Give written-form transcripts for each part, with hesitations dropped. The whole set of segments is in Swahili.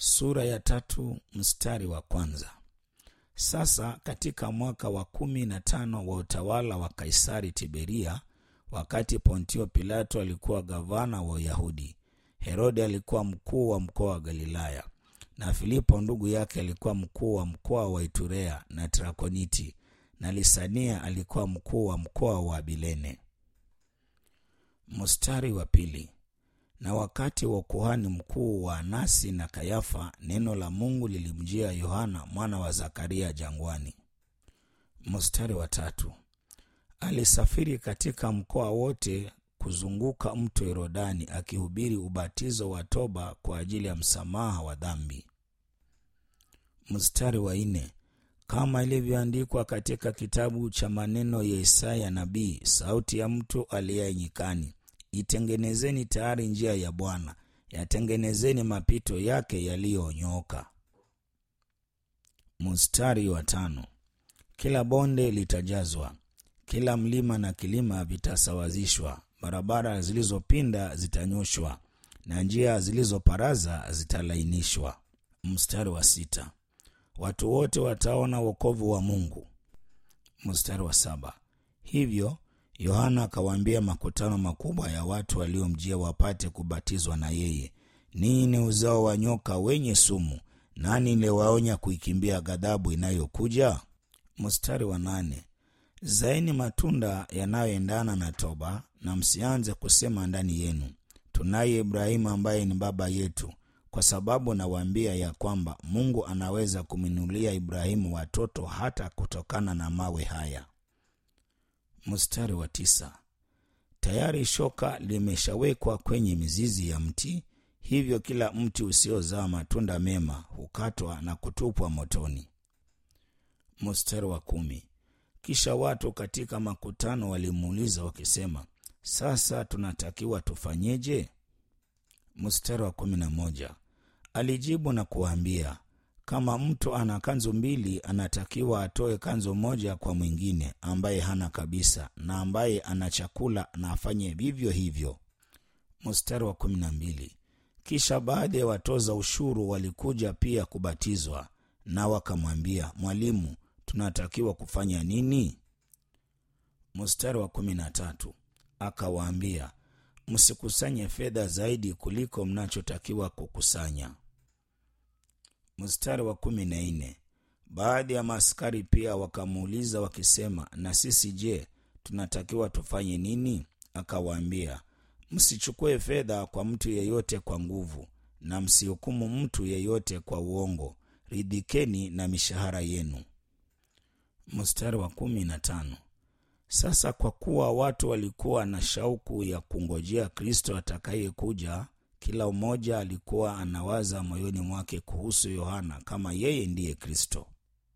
Sura ya 3 mstari wa 1. Sasa katika mwaka wa 15 wa utawala wa Kaisari Tiberia, wakati Pontio Pilato alikuwa gavana wa Uyahudi, Herode alikuwa mkuu wa mkoa wa Galilaya, na Filipo ndugu yake alikuwa mkuu wa mkoa wa Iturea na Trakoniti, na Lisania alikuwa mkuu wa mkoa wa Abilene. Mstari wa 2. Na wakati wa kuhani mkuu wa Anasi na Kayafa, neno la Mungu lilimjia Yohana mwana wa Zakaria jangwani. Mstari wa 3. Alisafiri katika mkoa wote kuzunguka mto Yordani akihubiri ubatizo wa toba kwa ajili ya msamaha wa dhambi. Mstari wa 4. Kama ilivyoandikwa katika kitabu cha maneno ya Isaya nabii, sauti ya mtu aliye nyikani, itengenezeni tayari njia ya Bwana, yatengenezeni mapito yake yaliyonyooka. Mstari wa 5. Kila bonde litajazwa, kila mlima na kilima vitasawazishwa, barabara zilizopinda zitanyoshwa, na njia zilizoparaza zitalainishwa. Mstari wa 6. Watu wote wataona wokovu wa Mungu. Mstari wa 7. Hivyo Yohana akawaambia makutano makubwa ya watu waliomjia wapate kubatizwa na yeye, ninyi ni uzao wa nyoka wenye sumu, nani niliwaonya kuikimbia ghadhabu inayokuja? Mstari wa 8. Zaeni matunda yanayoendana na toba, na msianze kusema ndani yenu, tunaye Ibrahimu ambaye ni baba yetu, kwa sababu nawaambia ya kwamba Mungu anaweza kumwinulia Ibrahimu watoto hata kutokana na mawe haya. Mstari wa 9. Tayari shoka limeshawekwa kwenye mizizi ya mti, hivyo kila mti usiozaa matunda mema hukatwa na kutupwa motoni. Mstari wa 10. Kisha watu katika makutano walimuuliza wakisema, sasa tunatakiwa tufanyeje? Mstari wa 11. Alijibu na kuambia, kama mtu ana kanzu mbili, anatakiwa atoe kanzu moja kwa mwingine ambaye hana kabisa, na ambaye ana chakula na afanye vivyo hivyo. Mstari wa 12. Kisha baadhi ya watoza ushuru walikuja pia kubatizwa, na wakamwambia, mwalimu, tunatakiwa kufanya nini? Mstari wa 13. Akawaambia, msikusanye fedha zaidi kuliko mnachotakiwa kukusanya. Mstari wa 14. Baadhi ya maaskari pia wakamuuliza wakisema, na sisi je, tunatakiwa tufanye nini? Akawaambia, msichukue fedha kwa mtu yeyote kwa nguvu, na msihukumu mtu yeyote kwa uongo, ridhikeni na mishahara yenu. Mstari wa 15. Sasa kwa kuwa watu walikuwa na shauku ya kungojea Kristo atakayekuja, kila mmoja alikuwa anawaza moyoni mwake kuhusu Yohana kama yeye ndiye Kristo.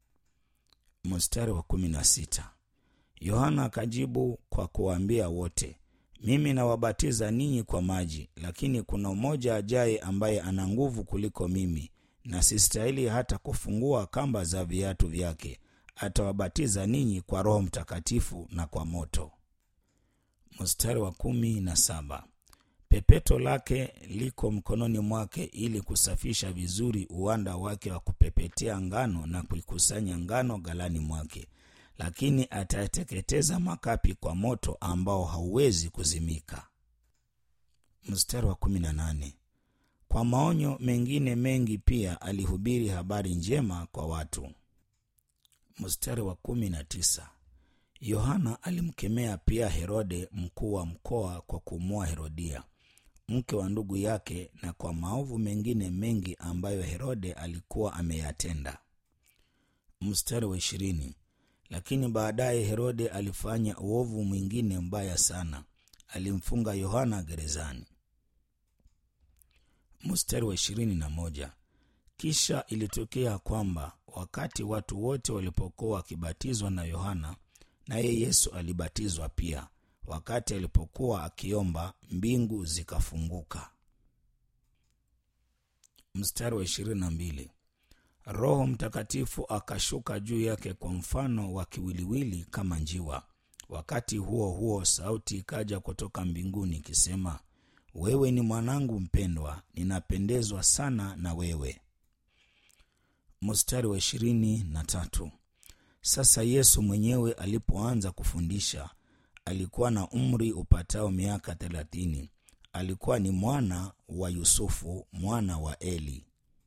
Mstari wa 16. Yohana akajibu kwa kuwaambia wote, mimi nawabatiza ninyi kwa maji, lakini kuna mmoja ajaye ambaye ana nguvu kuliko mimi, na sistahili hata kufungua kamba za viatu vyake. Atawabatiza ninyi kwa Roho Mtakatifu na kwa moto. Mstari wa 17. Pepeto lake liko mkononi mwake ili kusafisha vizuri uwanda wake wa kupepetea ngano na kuikusanya ngano ghalani mwake, lakini atateketeza makapi kwa moto ambao hauwezi kuzimika. Mstari wa 18. Kwa maonyo mengine mengi pia alihubiri habari njema kwa watu. Mstari wa 19. Yohana alimkemea pia Herode mkuu wa mkoa kwa kumwoa Herodia, mke wa ndugu yake, na kwa maovu mengine mengi ambayo Herode alikuwa ameyatenda. Mstari wa 20. Lakini baadaye Herode alifanya uovu mwingine mbaya sana, alimfunga Yohana gerezani. Mstari wa 21. Kisha ilitokea kwamba wakati watu wote walipokuwa wakibatizwa na Yohana, naye Yesu alibatizwa pia. Wakati alipokuwa akiomba, mbingu zikafunguka. Mstari wa 22. Roho Mtakatifu akashuka juu yake kwa mfano wa kiwiliwili kama njiwa. Wakati huo huo sauti ikaja kutoka mbinguni ikisema, wewe ni mwanangu mpendwa, ninapendezwa sana na wewe. Mstari wa 23. Sasa Yesu mwenyewe alipoanza kufundisha, alikuwa na umri upatao miaka 30. Alikuwa ni mwana wa Yusufu, mwana wa Eli.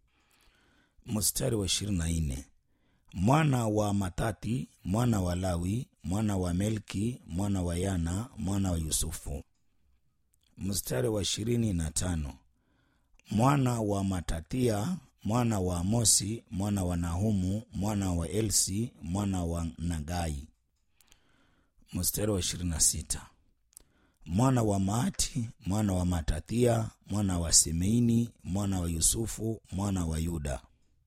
Mstari wa 24. Mwana wa Matati, mwana wa Lawi, mwana wa Melki, mwana wa Yana, mwana wa Yusufu. Mstari wa 25. Mwana wa Matatia, mwana wa Amosi, mwana wa Nahumu, mwana wa Elsi, mwana wa Nagai. Mstari wa 26. Mwana wa Maati, mwana wa Matatia, mwana wa Simeini, mwana wa Yusufu, mwana wa Yuda.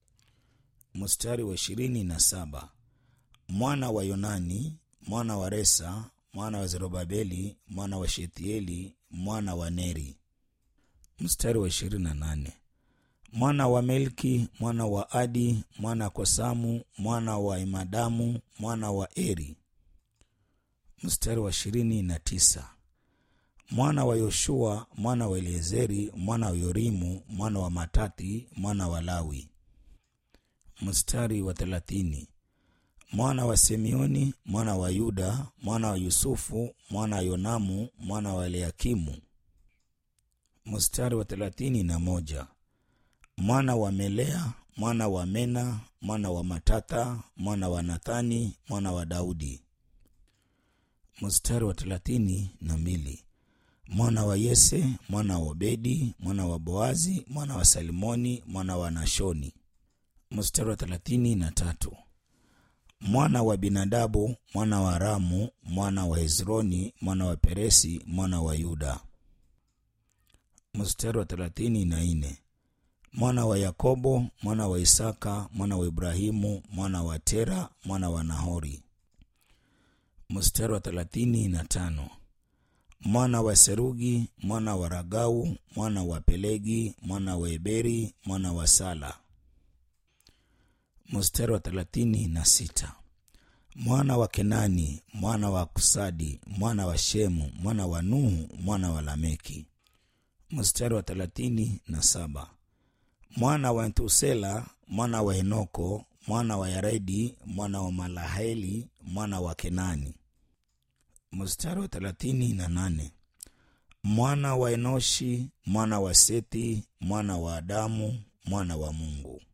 Mstari wa 27. Mwana wa Yonani, mwana wa Resa, mwana wa Zerubabeli, mwana wa Shetieli, mwana wa Neri. Mstari wa 28. Mwana wa Melki, mwana wa Adi, mwana wa Kosamu, mwana wa Imadamu, mwana wa Eri. Mstari wa 29. Mwana wa Yoshua, mwana wa Eliezeri, mwana wa Yorimu, mwana wa Matati, mwana wa Lawi. Mstari wa 30. Mwana wa Simeoni, mwana wa Yuda, mwana wa Yusufu, mwana wa Yonamu, mwana wa Eliakimu. Mstari wa 31. Mwana wa Melea, mwana wa Mena, mwana wa Matata, mwana wa Nathani, mwana wa Daudi. Mstari wa 32. Mwana wa Yese, mwana wa Obedi, mwana wa Boazi, mwana wa Salmoni, mwana wa Nashoni. Mstari wa 33. Mwana wa Binadabu, mwana wa Ramu, mwana wa Hezroni, mwana wa Peresi, mwana wa Yuda. Mstari wa 34. Mwana wa Yakobo, mwana wa Isaka, mwana wa Ibrahimu, mwana wa Tera, mwana wa Nahori. Mstari wa 35. Mwana wa Serugi, mwana wa Ragau, mwana wa Pelegi, mwana wa Eberi, mwana wa Sala. Mstari wa 36. Mwana wa Kenani, mwana wa Kusadi, mwana wa Shemu, mwana wa Nuhu, mwana wa Lameki. Mstari wa 37. Mwana wa Ntusela, mwana wa Henoko, mwana wa Yaredi, mwana wa Malaheli, mwana wa Kenani. Mstari wa 38. Mwana wa Enoshi, mwana wa Seti, mwana wa Adamu, mwana wa Mungu.